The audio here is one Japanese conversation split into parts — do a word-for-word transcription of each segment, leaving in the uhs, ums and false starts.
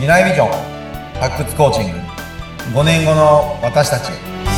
来ビジョン発掘コーチングごねんごの私たちへ。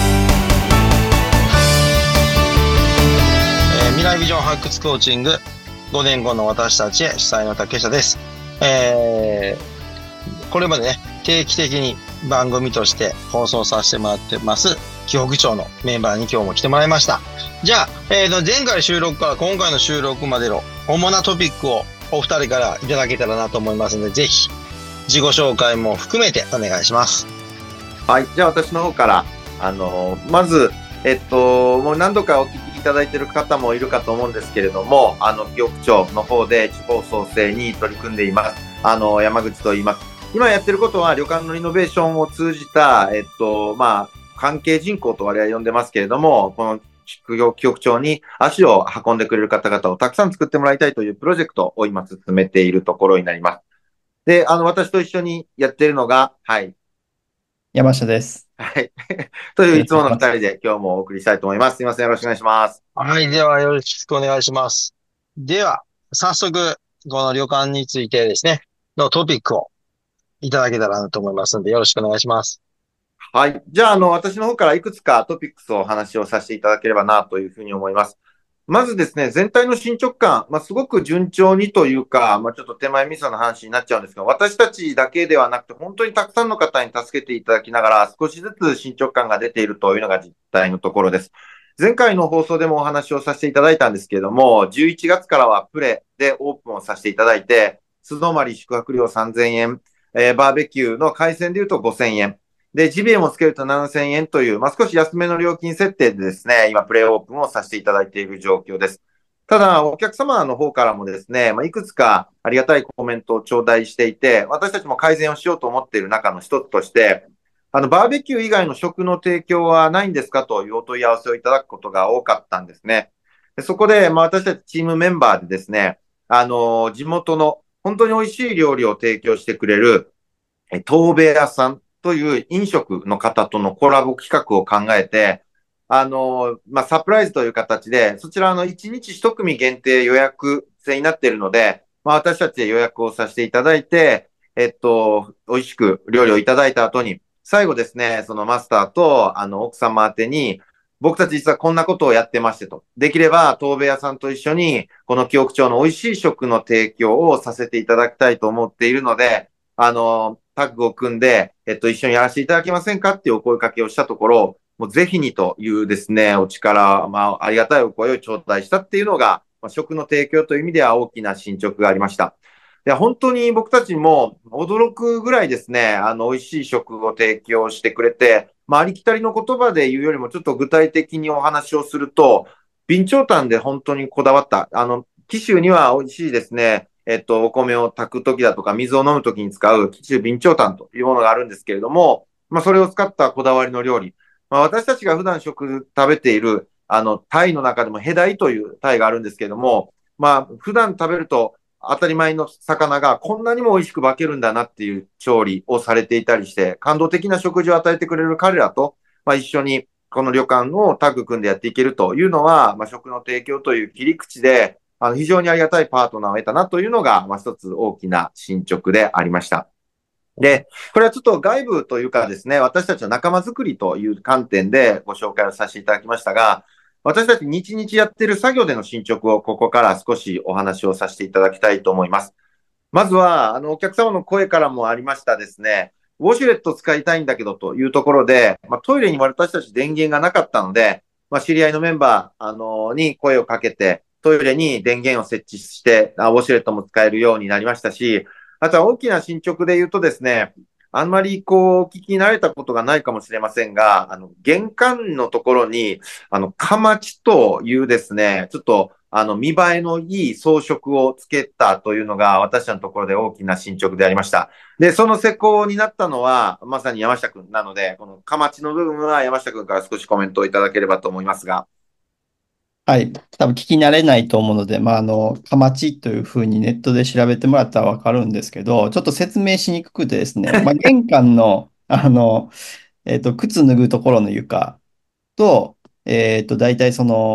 えー未来ビジョン発掘コーチングごねんごの私たちへ、主催の竹下です。えーこれまでね、定期的に番組として放送させてもらってます紀北町のメンバーに今日も来てもらいました。じゃあ、えーと前回収録から今回の収録までの主なトピックをお二人からいただけたらなと思いますので、ぜひ自己紹介も含めてお願いします。 はい。じゃあ私の方から、あのーまず、えっと、もう何度かお聞きいただいている方もいるかと思うんですけれども、あの、紀北町の方で地方創生に取り組んでいます。あの、山口と言います。今やってることは旅館のリノベーションを通じた、えっと、まあ、関係人口と我々呼んでますけれども、この紀北町に足を運んでくれる方々をたくさん作ってもらいたいというプロジェクトを今進めているところになります。で、あの、私と一緒にやっているのが、はい。 山下です。 はい。といういつもの二よろしくお願いし人で今日もお送りしたいと思います。すいません。よろしくお願いします。 はい。ではよろしくお願いします。では、早速、この旅館についてですね、のトピックをいただけたらなと思いますので、よろしくお願いします。 はい。じゃあ、あの、私の方からいくつかトピックスをお話をさせていただければなというふうに思います。まずですね、全体の進捗感、まあ、すごく順調にというか、まあ、ちょっと手前味噌の話になっちゃうんですが、私たちだけではなくて、本当にたくさんの方に助けていただきながら、少しずつ進捗感が出ているというのが実態のところです。前回の放送でもお話をさせていただいたんですけれども、じゅういちがつからはプレでオープンをさせていただいて、素泊まり宿泊料さんぜんえん、えーバーベキューの海鮮で言うとごせんえん、で、ジビエもつけるとななせんえんという、まあ、少し安めの料金設定でですね、今、プレイオープンをさせていただいている状況です。ただ、お客様の方からもですね、まあ、いくつかありがたいコメントを頂戴していて、私たちも改善をしようと思っている中の一つとして、あの、バーベキュー以外の食の提供はないんですかというお問い合わせをいただくことが多かったんですね。でそこで、まあ、私たちチームメンバーでですね、あの、地元の本当に美味しい料理を提供してくれる、え東米屋さんという飲食の方とのコラボ企画を考えて、あの、まあ、サプライズという形で、そちらのいちにちひと組限定予約制になっているので、まあ、私たちで予約をさせていただいて、えっと、美味しく料理をいただいた後に、最後ですね、そのマスターと、あの、奥様宛てに、僕たち実はこんなことをやってましてと。できれば、東米屋さんと一緒に、この紀北町の美味しい食の提供をさせていただきたいと思っているので、あの、タッグを組んで、えっと、一緒にやらせていただけませんかっていうお声掛けをしたところ、もうぜひにというですね、お力、まあ、ありがたいお声を頂戴したっていうのが、まあ、食の提供という意味では大きな進捗がありました。で、本当に僕たちも驚くぐらいですね、あの、美味しい食を提供してくれて、まあ、ありきたりの言葉で言うよりもちょっと具体的にお話をすると、備長炭で本当にこだわった。あの、紀州には美味しいですね、えっと、お米を炊くときだとか、水を飲むときに使う紀州備長炭というものがあるんですけれども、まあ、それを使ったこだわりの料理。まあ、私たちが普段食食べている、あの、タイの中でもヘダイというタイがあるんですけれども、まあ、普段食べると当たり前の魚がこんなにも美味しく化けるんだなっていう調理をされていたりして、感動的な食事を与えてくれる彼らと、まあ、一緒にこの旅館をタッグ組んでやっていけるというのは、まあ、食の提供という切り口で、あの、非常にありがたいパートナーを得たなというのが、まあ、一つ大きな進捗でありました。で、これはちょっと外部というかですね、私たちの仲間づくりという観点でご紹介をさせていただきましたが、私たち日々やっている作業での進捗をここから少しお話をさせていただきたいと思います。まずは、あの、お客様の声からもありましたですね、ウォシュレット使いたいんだけどというところで、まあ、トイレに私たち電源がなかったので、まあ、知り合いのメンバー、あの、に声をかけて、トイレに電源を設置して、あウォシュレットも使えるようになりましたし、あとは大きな進捗で言うとですね、あんまりこう、お聞きに慣れたことがないかもしれませんが、あの、玄関のところに、あの、かまちというですね、ちょっと、あの、見栄えのいい装飾をつけたというのが、私たちのところで大きな進捗でありました。で、その施工になったのは、まさに山下くんなので、このかまちの部分は山下くんから少しコメントをいただければと思いますが。 はい。多分聞き慣れないと思うので、まあ、あの、かまちというふうにネットで調べてもらったらわかるんですけど、ちょっと説明しにくくてですね、まあ、玄関の、あの、えっと、靴脱ぐところの床と、えっと、大体その、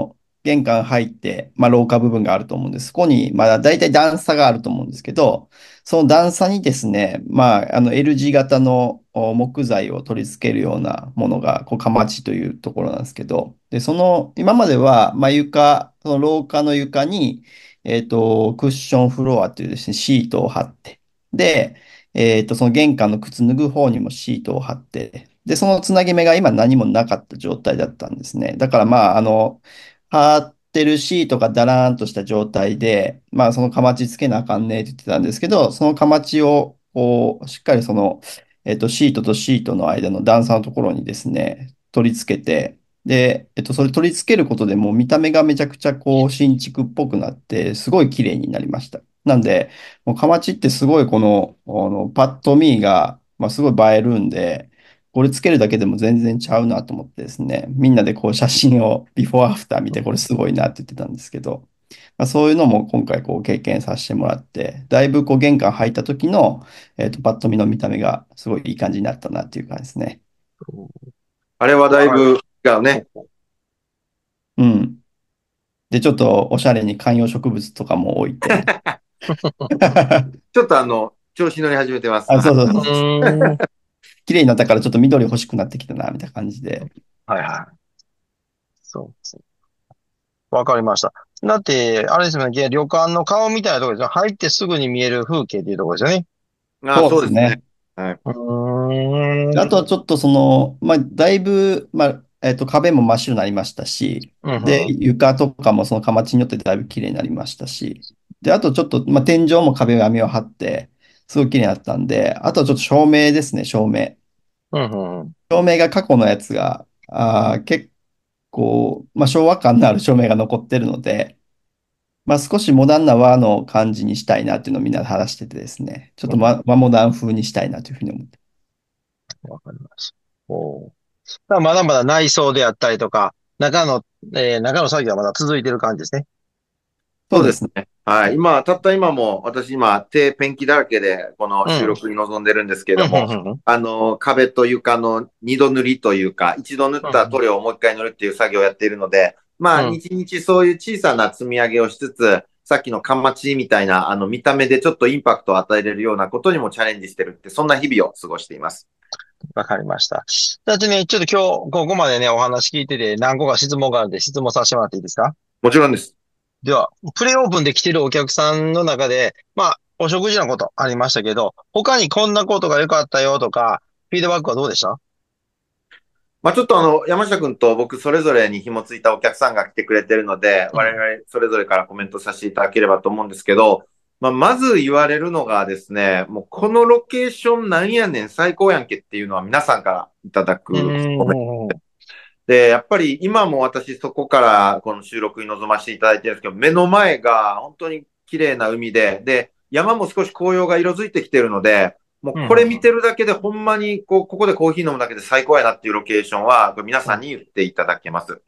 玄関入って、まあ、廊下部分があると思うんです。そこに、まあ、大体段差があると思うんですけど、その段差にですね、まあ、あの L 字型のお木材を取り付けるようなものが、こう、かまちというところなんですけど、で、その、今までは、まあ、床、その廊下の床に、えっと、クッションフロアというですね、シートを貼って、で、えっと、その玄関の靴脱ぐ方にもシートを貼って、で、そのつなぎ目が今何もなかった状態だったんですね。だからまあ、あの、貼ってるシートがだらーんとした状態で、まあ、そのかまちつけなあかんねって言ってたんですけど、そのかまちを、こう、しっかりその、えっと、シートとシートの間の段差のところにですね、取り付けて、で、えっと、それ取り付けることでもう見た目がめちゃくちゃこう、新築っぽくなって、すごい綺麗になりました。なんで、もうかまちってすごいこの、あの、パッと見が、まあ、すごい映えるんで、これつけるだけでも全然ちゃうなと思ってですね、みんなでこう写真をビフォーアフター見てこれすごいなって言ってたんですけど、まあ、そういうのも今回こう経験させてもらって、だいぶこう玄関入った時の、えっと、パッと見の見た目がすごいいい感じになったなっていう感じですね。 あれはだいはい。 ぶ違うね。 うん。で、ちょっとおしゃれに観葉植物とかも置いて。 ちょっとあの、調子乗り始めてます。 あ、そうそううそうそう。 ーん。 綺麗になったからちょっと緑欲しくなってきたな、みたいな感じで。 はいはい。そうですね。わかりました。だって、あれですよね、旅館の顔みたいなところですよ。入ってすぐに見える風景っていうところですよね。 ああ、 そうでそうですね。 すね。 はい。 うーであとはん。 ちょっとその、まあ、だいぶ、まあ、えっと、壁も真っ白になりましたし、で、 うんうん。 床とかもその形によってだいぶ綺麗になりましたし、で、あとちょっと、まあ、天井も壁紙を貼って、すごい綺麗になったんで、あとはちょっと照明ですね、照明。 うんうんうん。 照明が過去のやつが、あー結構、まあ、昭和感のある照明が残ってるので、まあ、少しモダンな和の感じにしたいなっていうのをみんなで話しててですね、ちょっと和、和モダン風にしたいなというふうに思って。 わかりました。おー。まあまだまだ内装であったりとか、中の、えー中の作業はまだ続いてる感じですね。 そうですね。 そうですね。はい。今、たった今も、私今、手ペンキだらけで、このうん。 収録に臨んでるんですけれうん、うん、 ども、 うん。うん、 あの、壁と床の二度塗りというか、一度塗った塗うん。 料をもう一回塗るっていう作業をやっているので、まあ、 うん。 日々そういう小さな積み上げをしつつ、さっきのカンマチみたいな、あの、見た目でちょっとインパクトを与えれるようなことにもチャレンジしてるって、そんな日々を過ごしています。 わかりました。だってね、ちょっと今日、ここまでね、お話聞いてて、何個か質問があるんで、質問させてもらっていいですか？ もちろんです。 では、プレオープンで来てるお客さんの中で、まあ、お食事のことありましたけど、他にこんなことが良かったよとか、フィードバックはどうでした？ まあちょっとあの、山下くんと僕それぞれに紐ついたお客さんが来てくれてるので、我うん。 々それぞれからコメントさせていただければと思うんですけど、まあまず言われるのがですね、もうこのロケーションなんやねん最高やんけっていうのは皆さんからいただうくコメントん。うん。 で、やっぱり今も私そこからこの収録に臨ませていただいてるんですけど、目の前が本当に綺麗な海で、で、山も少し紅葉が色づいてきてるので、もううん。 これ見うん。 てるだけでほんまにこう、ここでコーヒー飲むだけで最高やなっていうロケーションは、これ皆さんに言っていただけます。 うん。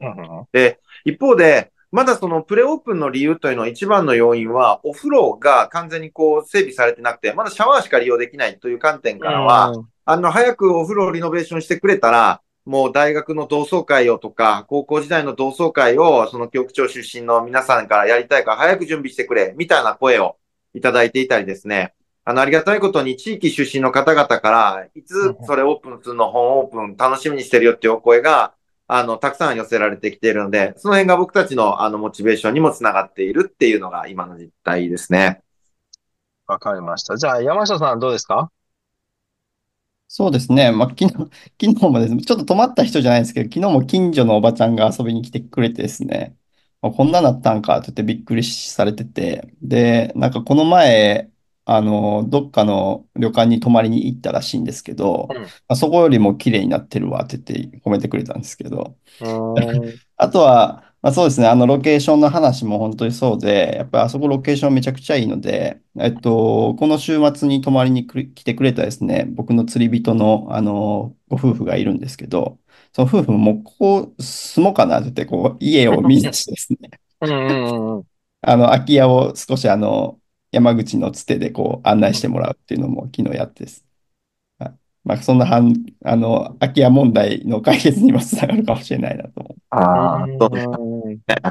で、一方で、まだそのプレオープンの理由というのは一番の要因は、お風呂が完全にこう整備されてなくて、まだシャワーしか利用できないという観点からは、 うん。 あの、早くお風呂をリノベーションしてくれたら、もう大学の同窓会をとか、高校時代の同窓会を、その教区長出身の皆さんからやりたいから早く準備してくれ、みたいな声をいただいていたりですね。あの、ありがたいことに地域出身の方々から、いうん。 つそれオープンするの、本オープン楽しみにしてるよっていうお声が、あの、たくさん寄せられてきているので、その辺が僕たちのあの、モチベーションにもつながっているっていうのが今の実態ですね。 わかりました。じゃあ、山下さんどうですか？ そうですね。まあ、昨日、昨日もですね、ちょっと泊まった人じゃないですけど、昨日も近所のおばちゃんが遊びに来てくれてですね、あこんななったんかって言ってびっくりされてて、で、なんかこの前、あの、どっかの旅館に泊まりに行ったらしいんですけど、 うん。 まあ、そこよりも綺麗になってるわって言って褒めてくれたんですけど、 うーん。 あとは、まあ、そうですね、あのロケーションの話も本当にそうで、やっぱりあそこロケーションめちゃくちゃいいので、えっと、この週末に泊まりに来る来てくれたですね、僕の釣り人の、あのご夫婦がいるんですけど、その夫婦ももうここ住もうかなって言って、こう、家を見出してですね、 うん。うん。うん。 あの、空き家を少しあの、山口のつてでこう案内してもらうっていうのも昨日やってです。はい、まあ、そんなはん、あの、空き家問題の解決にもつながるかもしれないなと思う。 ああ、そうですうん。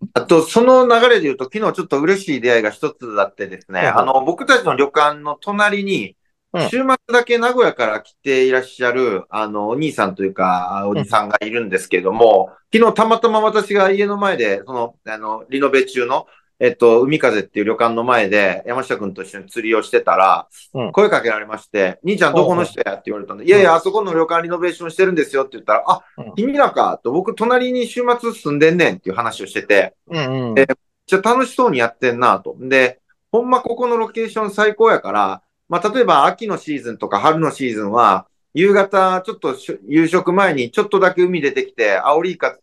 あと、その流れで言うと、昨日ちょっと嬉しい出会いが一つあってですね、 ほうほうあの、僕たちの旅館の隣に、 うん週末だけ名古屋から来ていらっしゃる、あの、お兄さんというか、あおうんじさんがいるんですけれども、昨日たまたま私が家の前で、その、あの、リノベ中の、えっと、海風っていう旅館の前で、山下くんと一緒に釣りをしてたら、 うん声かけられまして、兄ちゃんどこの人やって言われたんで、いやいや、あそこの旅館リノベーションしてるんですよって言ったら、あ、 うん君らか、と僕隣に週末住んでんねんっていう話をしてて、 うんうんで、めっちゃ楽しそうにやってんなと。で、ほんまここのロケーション最高やから、まあ、例えば秋のシーズンとか春のシーズンは、夕方ちょっとし夕食前にちょっとだけ海出てきて、アオリイカ釣って、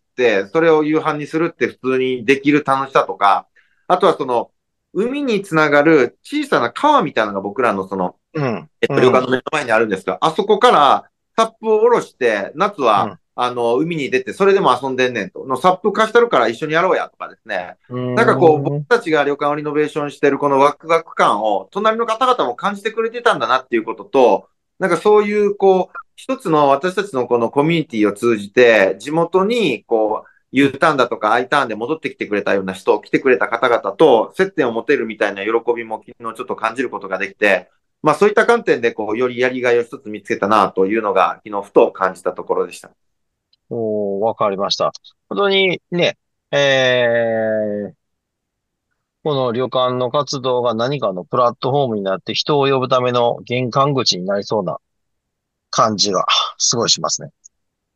それを夕飯にするって普通にできる楽しさとか、あとはその、海につながる小さな川みたいなのが僕らのその、 うんえっと、旅館の目の前にあるんですが、あそこからサップを下ろして、夏は、あの、海に出て、それでも遊んでんねんと。のサップ貸したるから一緒にやろうやとかですね。 うんなんかこう、僕たちが旅館をリノベーションしてるこのワクワク感を、隣の方々も感じてくれてたんだなっていうことと、なんかそういう、こう、一つの私たちのこのコミュニティを通じて、地元に、こう、U ターンだとか I ターンで戻ってきてくれたような人、来てくれた方々と接点を持てるみたいな喜びも昨日ちょっと感じることができて、まあそういった観点で、こう、よりやりがいを一つ見つけたなというのが、昨日ふと感じたところでした。 おー、わかりました。本当にね、えー、この旅館の活動が何かのプラットフォームになって人を呼ぶための玄関口になりそうな感じがすごいしますね。 うん。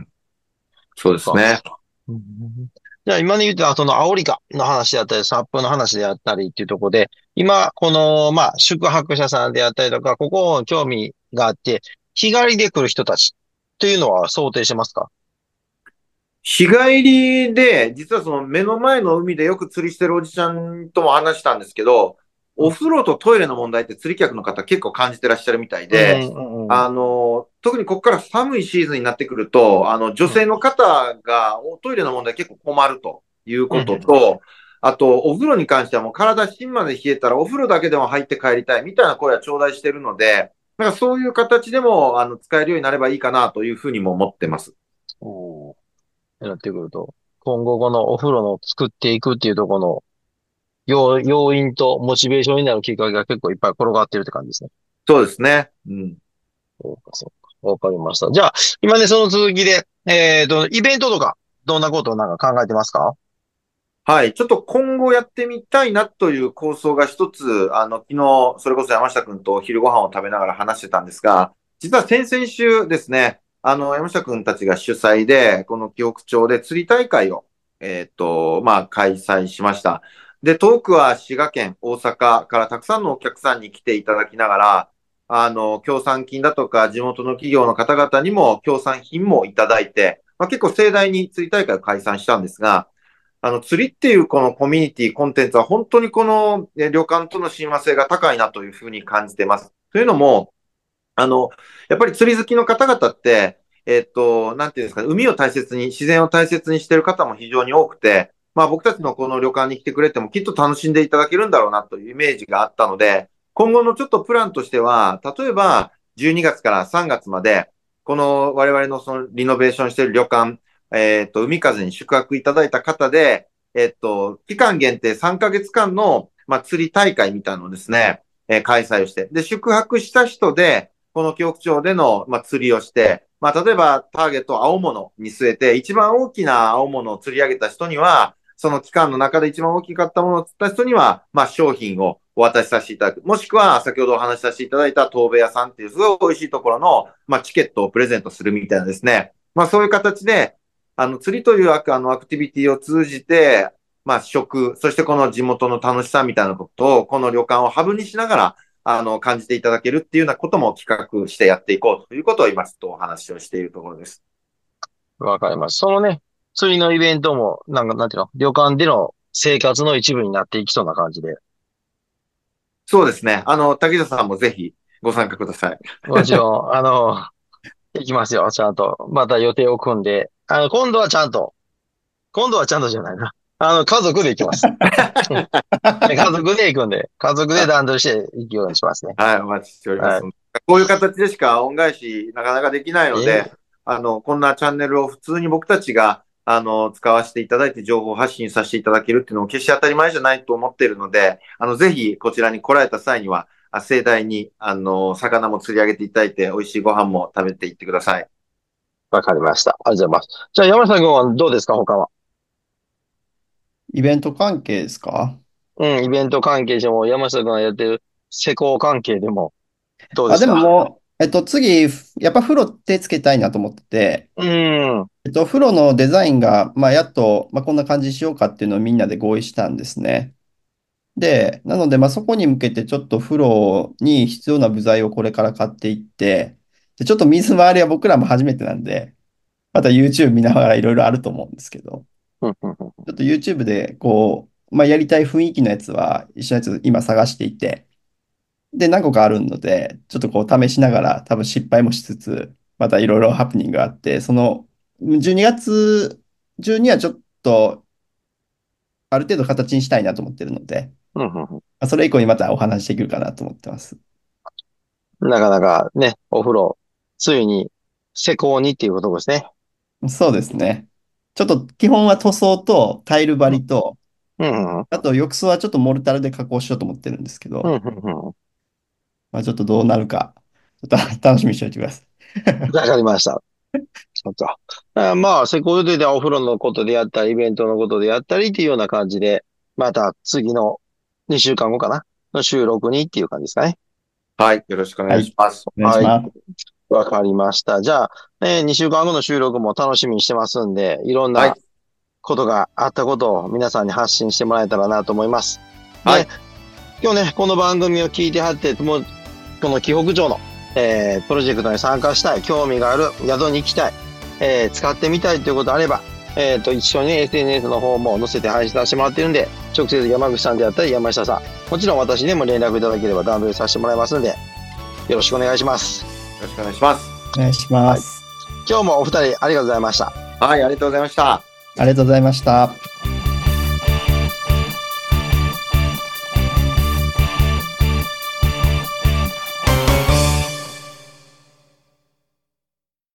そうですね。 うんじゃあ今で言うと、そのアオリカの話であったり、サップの話であったりっていうところで、今、この、まあ、宿泊者さんであったりとか、ここ興味があって、日帰りで来る人たちというのは想定してますか？ 日帰りで、実はその目の前の海でよく釣りしてるおじちゃんとも話したんですけど、お風呂とトイレの問題って釣り客の方結構感じてらっしゃるみたいうんで、 うんうん。 あの、特にここから寒いシーズンになってくると、あの、女性の方がおトイレの問題結構困るということと、あと、お風呂に関してはもう体芯まで冷えたらお風呂だけでも入って帰りたいみたいな声は頂戴してるので、なんかそういう形でも、あの、使えるようになればいいかなというふうにも思ってます。 おーなってくると、今後このお風呂の作っていくっていうところの要、要因とモチベーションになるきっかけが結構いっぱい転がってるって感じですね。 そうですね。うん。 そうか、そうか。わかりました。じゃあ、今ね、その続きで、えっと、イベントとか、どんなことをなんか考えてますか？ はい。ちょっと今後やってみたいなという構想が一つ、あの、昨日、それこそ山下くんとお昼ご飯を食べながら話してたんですが、実は先々週ですね、あの、山下くんたちが主催で、この紀北町で釣り大会を、えっと、まあ、開催しました。で、遠くは滋賀県、大阪からたくさんのお客さんに来ていただきながら、あの、協賛金だとか、地元の企業の方々にも協賛品もいただいて、まあ、結構盛大に釣り大会を開催したんですが、あの、釣りっていうこのコミュニティ、コンテンツは本当にこのえ旅館との親和性が高いなというふうに感じてます。というのも、あの、やっぱり釣り好きの方々って、えっと、なんていうんですかね、海を大切に、自然を大切にしている方も非常に多くて、まあ僕たちのこの旅館に来てくれてもきっと楽しんでいただけるんだろうなというイメージがあったので、今後のちょっとプランとしては、例えばじゅうにがつからさんがつまで、この我々のそのリノベーションしている旅館、えっと、海風に宿泊いただいた方で、えっと、期間限定さんかげつかんの、まあ、釣り大会みたいなのをですね、えー開催をして、で、宿泊した人で、この教区町での、まあ、釣りをして、まあ、例えばターゲットを青物に据えて、一番大きな青物を釣り上げた人には、その期間の中で一番大きかったものを釣った人には、まあ、商品をお渡しさせていただく。もしくは、先ほどお話しさせていただいた東部屋さんっていうすごい美味しいところの、まあ、チケットをプレゼントするみたいなですね。まあ、そういう形で、あの、釣りというあのアクティビティを通じて、まあ、食、そしてこの地元の楽しさみたいなことを、この旅館をハブにしながら、あの、感じていただけるっていうようなことも企画してやっていこうということを今ちょっとお話をしているところです。 わかります。そのね、釣りのイベントも、なんか、なんていうの、旅館での生活の一部になっていきそうな感じで。 そうですね。あの、竹下さんもぜひご参加ください。 もちろん、あの、行きますよ、ちゃんと。また予定を組んで。あの、今度はちゃんと、今度はちゃんとじゃないな。あの、家族で行きます。うん家族で行くんで、家族で段取りして行くようにしますね。 はい、お待ちしております。 はい。 こういう形でしか恩返しなかなかできないのえで、あの、こんなチャンネルを普通に僕たちが、 あの、使わせていただいて情報発信させていただけるっていうのも決して当たり前じゃないと思っているので、あの、ぜひこちらに来られた際には、あ盛大に、あの、魚も釣り上げていただいて、美味しいご飯も食べていってください。 わかりました。ありがとうございます。じゃあ山下君はどうですか、他は。 イベント関係ですか？ うん、イベント関係でも、山下君がやってる施工関係でも、どうであ、でもすか？ もう、えっと、次、やっぱ風呂手つけたいなと思ってて、 うん、うん、 えっと、風呂のデザインが、まあ、やっと、まあ、こんな感じにしようかっていうのをみんなで合意したんですね。で、なので、まあ、そこに向けてちょっと風呂に必要な部材をこれから買っていって、で、ちょっと水回りは僕らも初めてなんで、また YouTube 見ながらいろいろあると思うんですけど、 うん、うん。 ちょっと YouTube でこう、まあ、やりたい雰囲気のやつは一緒のやつ今探していて、で、何個かあるので、ちょっとこう試しながら多分失敗もしつつ、またいろいろハプニングがあって、そのじゅうにがつ中にはちょっとある程度形にしたいなと思ってるので、 うんうんうん。 まあそれ以降にまたお話しできるかなと思ってます。 なかなかね、お風呂、ついに施工にっていうことですね。 そうですね。ちょっと基本は塗装とタイル張うん、 りと、 うん、うん、 あと浴槽はちょっとモルタルで加工しようと思ってるんですけうん、 ど、 うん。 まあ、ちょっとどうなるか、ちょっと楽しみにしておいてください。 わかりました。そうか。あまあ、施工予定ではお風呂のことでやったり、イベントのことでやったりっていうような感じで、また次のにしゅうかんごかなの収録にっていう感じですかね。 はい。よろしくおはい、 願いします。 お願いしはい。 ます。 わかりました。じゃあ、えー、にしゅうかんごの収録も楽しみにしてますんで、いろんはい。 なことがあったことを皆さんに発信してもらえたらなと思います。で、 はい。 今日ね、この番組を聞いてはって、もう、この紀北町の、えー、プロジェクトに参加したい、興味がある、宿に行きたい、えー、使ってみたいということあれば、えっと、一緒に エスエヌエス の方も載せて配信させてもらってるんで、直接山口さんであったり山下さん、もちろん私にも連絡いただければ段取りさせてもらいますんで、よろしくお願いします。 よろしくお願いします。 お願いします。 今日もお二人ありがとうございました。 はい。ありがとうございました。 ありがとうございました。